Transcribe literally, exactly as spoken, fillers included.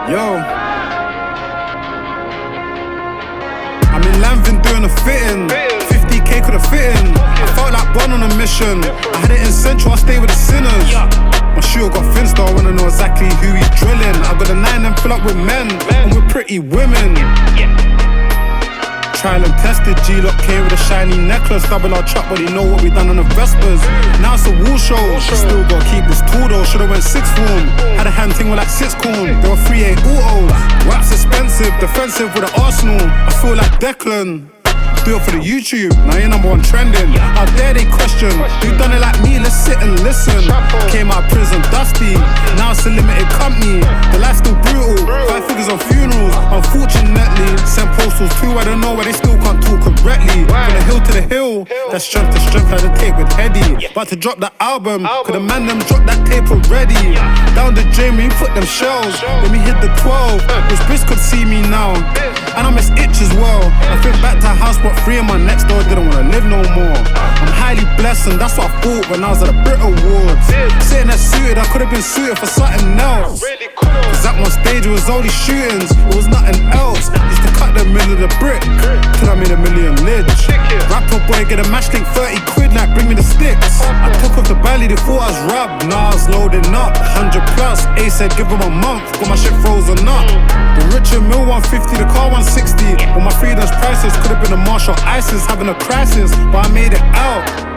Yo, I'm in Lanvin doing a fitting. fifty K could have fit in. I felt like born on a mission. I had it in Central, I stay with the sinners. My shooter got Finsta, I wanna know exactly who he's drilling. I got a nine and fill up with men, and with pretty women. Trial and tested, G-Lock came with a shiny necklace. Double our truck, but they know what we done on the Vespers. Now it's a wool show, still gotta keep this tool though. Should've went sixth form, had a hand thing with like six corn. They were three eight autos, raps expensive, defensive with the Arsenal. I feel like Declan. Do it for the YouTube, now you're number one trending. Out there they question, you done it like me, let's sit and listen. Came out of prison dusty, now it's a limited company. The life's still brutal, five figures on funerals. Unfortunately, send postals too, I don't know why they still can't talk correctly. From the hill to the hill, that's strength to strength, I had to take with Heady. About to drop the album, could a man them drop that tape already. Down the drain, we put them shells, let me hit the twelve. Wish Briss could see me now, and I miss Itch as well. I think back to house, but three of my next door didn't wanna live no more. I'm highly blessed and that's what I thought when I was at the Brit Awards. Sitting there suited, I could've been suited for something else. Cause at one stage it was only shootings, it was nothing else. Used to cut the middle of the brick, till I made a million lidge. Rapper boy get a match link thirty quid like bring me the sticks. I took off the belly, they thought I was rubbed, now I was loading up. one hundred plus, A said give him a month, got my shit frozen up. The Richard Mill one fifty, the car one sixty. When my freedom's priceless, could've been a Marshall ISIS having a crisis, but I made it out.